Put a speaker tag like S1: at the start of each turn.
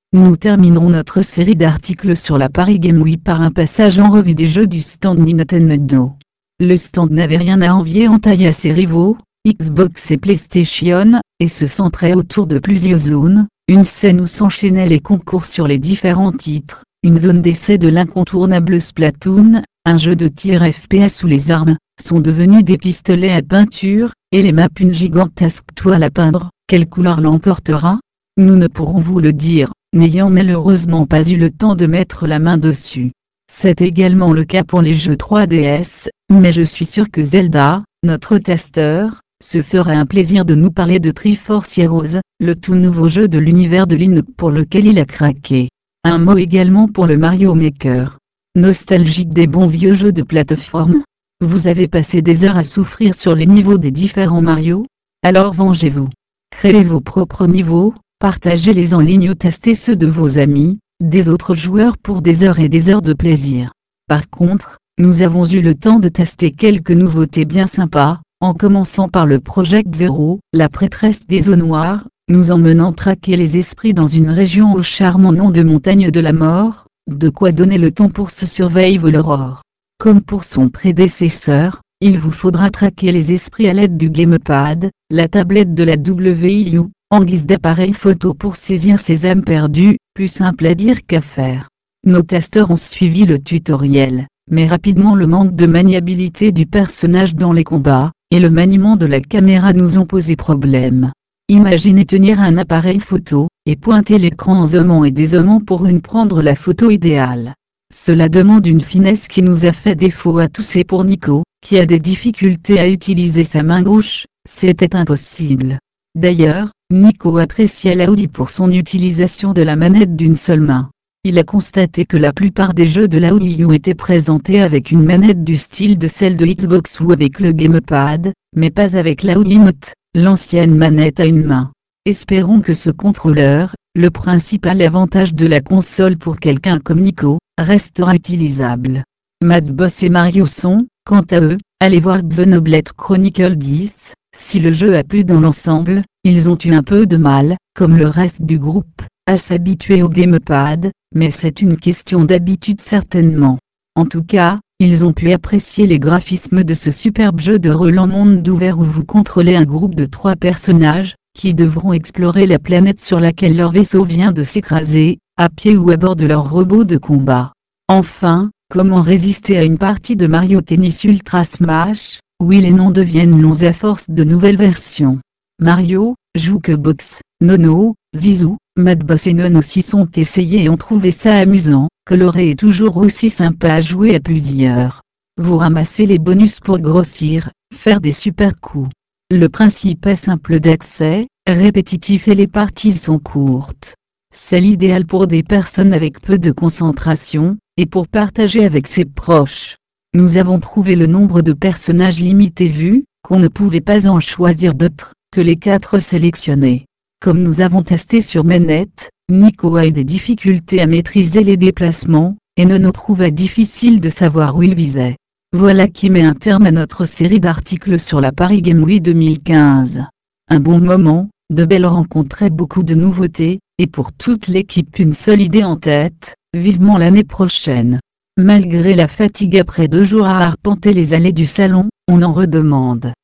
S1: Nous terminerons notre série d'articles sur la Paris Game Week par un passage en revue des jeux du stand Nintendo. Le stand n'avait rien à envier en taille à ses rivaux, Xbox et PlayStation, et se centrait autour de plusieurs zones, une scène où s'enchaînaient les concours sur les différents titres, une zone d'essai de l'incontournable Splatoon, un jeu de tir FPS où les armes sont devenues des pistolets à peinture, et les maps une gigantesque toile à peindre. Quelle couleur l'emportera? Nous ne pourrons vous le dire, n'ayant malheureusement pas eu le temps de mettre la main dessus. C'est également le cas pour les jeux 3DS, mais je suis sûr que Zelda, notre testeur, se fera un plaisir de nous parler de Triforce Heroes, le tout nouveau jeu de l'univers de Link pour lequel il a craqué. Un mot également pour le Mario Maker. Nostalgique des bons vieux jeux de plateforme? Vous avez passé des heures à souffrir sur les niveaux des différents Mario? Alors vengez-vous. Créez vos propres niveaux, partagez-les en ligne ou testez ceux de vos amis, des autres joueurs pour des heures et des heures de plaisir. Par contre, nous avons eu le temps de tester quelques nouveautés bien sympas, en commençant par le Project Zero, la prêtresse des eaux noires, nous emmenant traquer les esprits dans une région au charmant nom de montagne de la mort, de quoi donner le temps pour ce Survive l'Aurore. Comme pour son prédécesseur, il vous faudra traquer les esprits à l'aide du gamepad, la tablette de la Wii U, en guise d'appareil photo pour saisir ces âmes perdues, plus simple à dire qu'à faire. Nos testeurs ont suivi le tutoriel, mais rapidement le manque de maniabilité du personnage dans les combats, et le maniement de la caméra nous ont posé problème. Imaginez tenir un appareil photo, et pointer l'écran en zoomant et dézoomant pour prendre la photo idéale. Cela demande une finesse qui nous a fait défaut à tous et pour Nico, qui a des difficultés à utiliser sa main gauche, c'était impossible. D'ailleurs, Nico appréciait l'Audi pour son utilisation de la manette d'une seule main. Il a constaté que la plupart des jeux de la Wii U étaient présentés avec une manette du style de celle de Xbox ou avec le gamepad, mais pas avec la Wiimote, l'ancienne manette à une main. Espérons que ce contrôleur, le principal avantage de la console pour quelqu'un comme Nico, restera utilisable. Mad Boss et Mario sont, quant à eux, allez voir Xenoblade Chronicle 10, si le jeu a plu dans l'ensemble, ils ont eu un peu de mal, comme le reste du groupe, à s'habituer au gamepad, mais c'est une question d'habitude certainement. En tout cas, ils ont pu apprécier les graphismes de ce superbe jeu de rôle en monde ouvert où vous contrôlez un groupe de 3 personnages, qui devront explorer la planète sur laquelle leur vaisseau vient de s'écraser, à pied ou à bord de leur robot de combat. Enfin, comment résister à une partie de Mario Tennis Ultra Smash, oui les noms deviennent longs à force de nouvelles versions. Mario, Jukebox, Nono, Zizou, Mad Boss et Non aussi sont essayés et ont trouvé ça amusant, coloré et toujours aussi sympa à jouer à plusieurs. Vous ramassez les bonus pour grossir, faire des super coups. Le principe est simple d'accès, répétitif et les parties sont courtes. C'est l'idéal pour des personnes avec peu de concentration, et pour partager avec ses proches. Nous avons trouvé le nombre de personnages limité vu, qu'on ne pouvait pas en choisir d'autres, que les 4 sélectionnés. Comme nous avons testé sur manette, Nico a eu des difficultés à maîtriser les déplacements, et Nono trouva difficile de savoir où il visait. Voilà qui met un terme à notre série d'articles sur la Paris Game Week 2015. Un bon moment, de belles rencontres et beaucoup de nouveautés, et pour toute l'équipe une seule idée en tête, vivement l'année prochaine. Malgré la fatigue après 2 jours à arpenter les allées du salon, on en redemande.